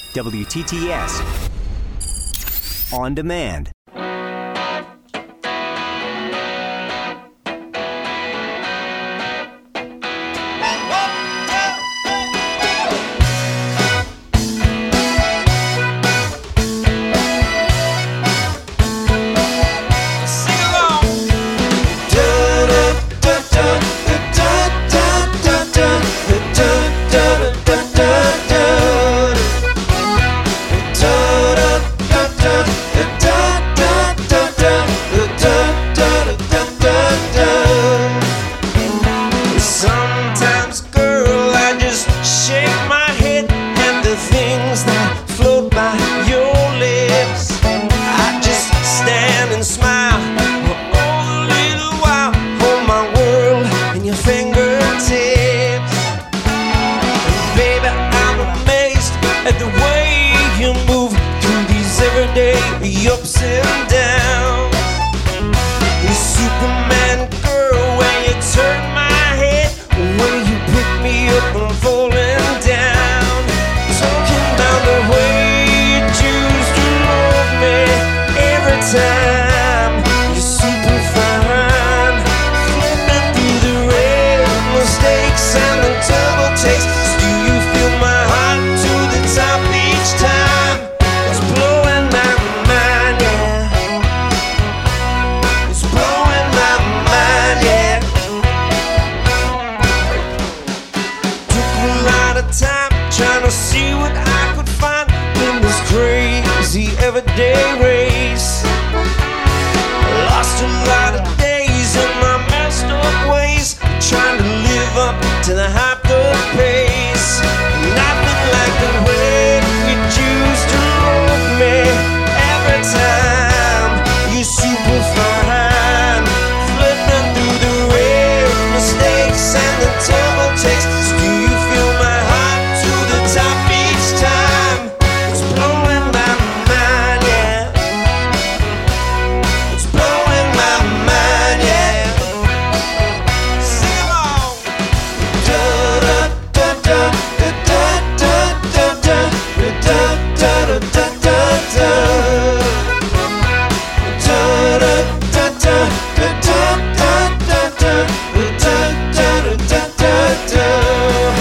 WTTS On Demand. Sometimes, girl, I just shake my head at the things that float by your lips. I just stand and smile for a little while. Hold my world in your fingertips. And baby, I'm amazed at the way you move through these everyday ups and downs. You Superman, girl, when you turn my when you pick me up, I'm falling down. Talking about the way you choose to love me every time. You're super fine, flipping through the red mistakes and the double takes. Still you feel my heart to the top each time. It's blowing my mind, yeah. It's blowing my mind, yeah. Time trying to see what I could find in this crazy everyday race. Lost a lot of days in my messed up ways, trying to live up to the hyped pace. Nothing like the way you choose to love me every time. You're super fine, flipping through the rare mistakes and the double takes. Still you feel my top each time. It's blowing my mind, yeah. It's blowing my mind, yeah. Sing along. Da da da da da da da da da da da da da. Da da da da da da da da da da da.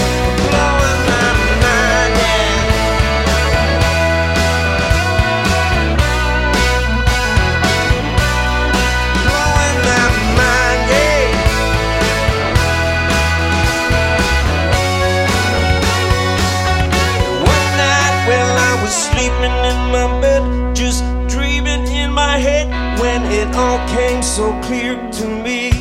Sleeping in my bed, just dreaming in my head, when it all came so clear to me.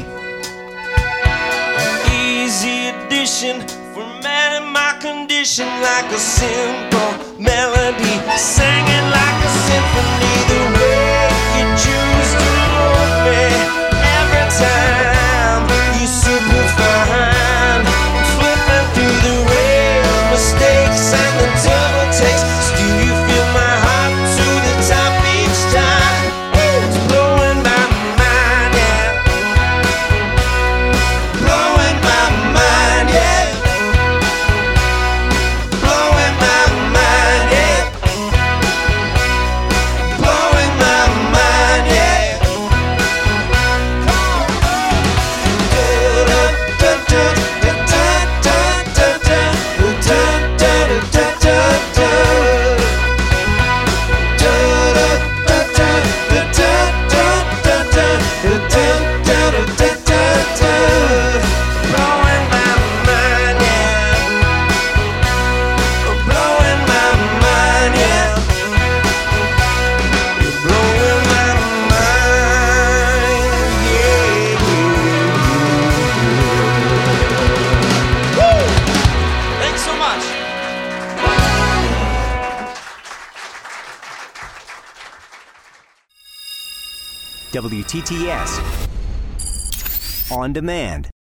Easy addition for man in my condition, like a simple melody, singing like a symphony. The way you choose to love me every time. You're super fine, flipping through the real mistakes and the double takes. Still you feel my heart to the top each time. It's blowing my mind, yeah. Blowing my mind, yeah. Blowing my mind, yeah. Blowing my mind, yeah. Da da da da da da da da da da da da. WTTS On Demand.